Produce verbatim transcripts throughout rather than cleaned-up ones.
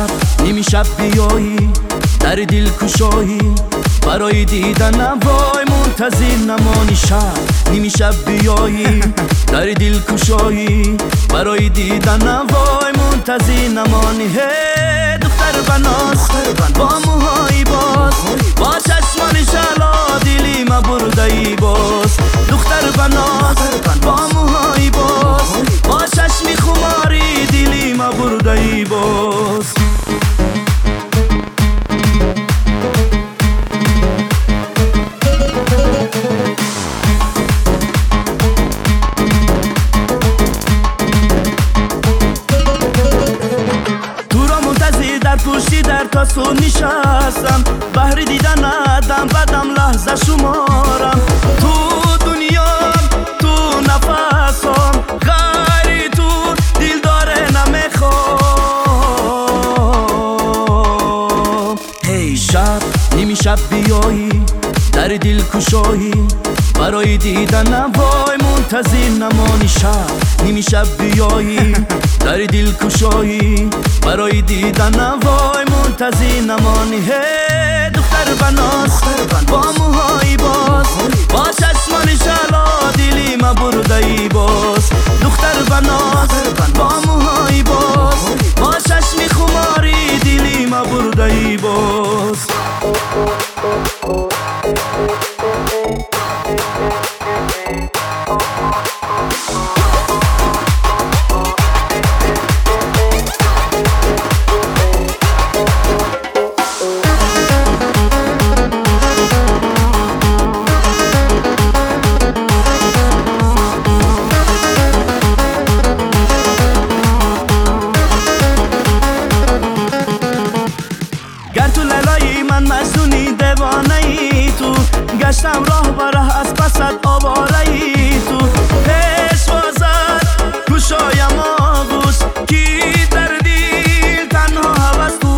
شب نیمی شب بیایی در دل کشایی برای دیدن وای منتظر نمانی شب نیمی شب بیایی در دل کشایی برای دیدن وای منتظر نمانی هی دختر بناس با موهای باز با چشمان شلا دلی ما بردهی باز دختر بناس با موهای باز با چشمی خماری دلی ما بردهی باز در پشتی در تا سون نشستم بحری دیدن ندم بدم لحظه شمارم تو دنیام تو نفسم غیری تو دل داره نمیخوام هی شب نیمی شب بیایی در دل کشایی برای دیدن وای منتظر نمانی شب نیمی شب بیایی در دل کشایی برای دیدن وای منتظر نمانی هی دختر بناس با موهای باز با چشمان شلا دلی ما بردهی باز دختر بناس با موهای باز با چشمی خماری دلی ما بردهی باز گر تو لالایی من مجنونی دیوانه ای تو گشتم راه و راه از پست آواره ای تو پشوازت گوشایم آغوش کی در دیل تنها هوس تو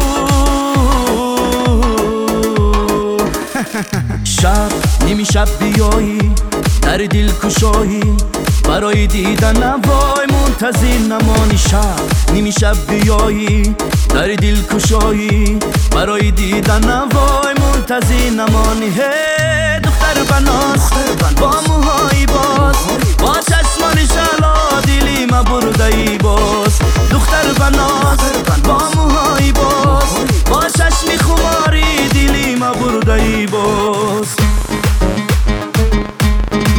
شب نیمی شب بیایی در دل کشایی برای دیدن وای منتظر نمانی شب نیمی شب بیایی در دل کشایی برای دیدن وای منتظر نمانی هی دختر بناس با موهای باز با چشمان شلا دلی ما بردهی باز دختر بناس با موهای باز با چشمی خماری دلی ما بردهی باز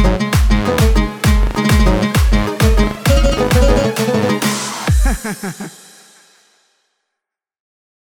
Ha ha ha.